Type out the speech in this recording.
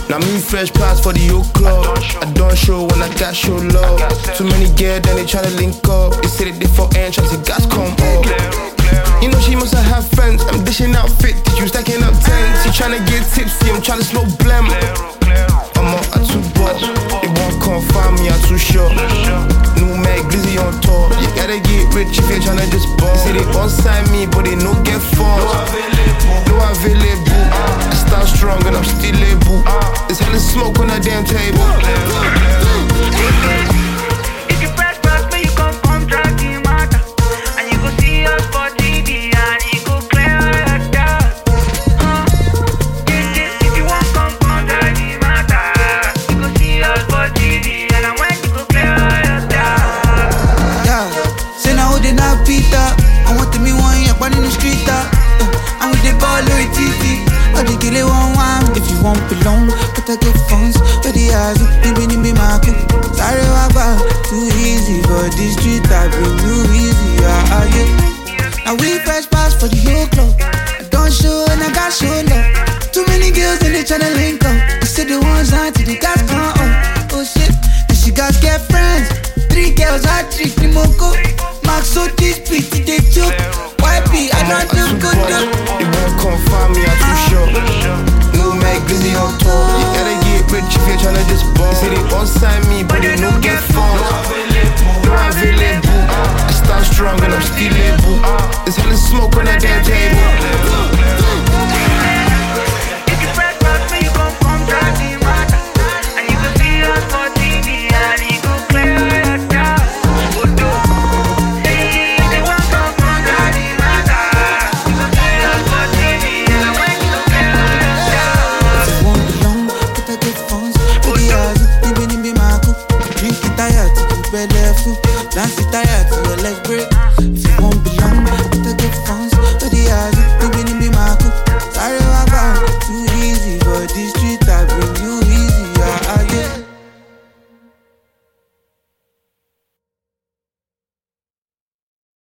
Now me fresh pass for the old club. I don't show when I got show love. Too many girls, then they tryna link up. They say that they for end, try to say gas come up. You know she must have friends. I'm dishing out 50, you stacking up 10. She tryna get tipsy, I'm tryna smoke blam. I'm up at 2 bucks. They won't come find me, I'm too short. New Mac, Glizzy on tour. You gotta get rich if you're tryna just ball. They say they gon' sign me, but they no get funds. No available. I start strong and I'm still able. There's hella smoke on that damn table. If you press past me, you come track the matter. And you go see us for TV and you go clear your doubts. If you want come track the matter, you go see us for TV and when you go clear your doubts. Yeah, say now who they not beat up. I want to me one year, but in the street and with the ball with TV. But they kill it one. If you want belong, better get funds. But the eyes, be my cook. Sorry about too easy, but this street I bring you easy. Yeah. Now we fresh pass for the whole club. I don't show and I got show love. Too many girls and they tryna link up. They say the ones on to the gas come up. Oh shit, and she got get friends. 3 girls, I trick the moko. Max so this pretty they joke. YP, I don't do good up. They won't come find me, I'm too short. New Mac, Glizzy on tour. You gotta get rich if you're tryna just ball. They say they gon' sign me, but they no get funds. No available. I start strong and I'm still able. There's hella smoke on that damn table.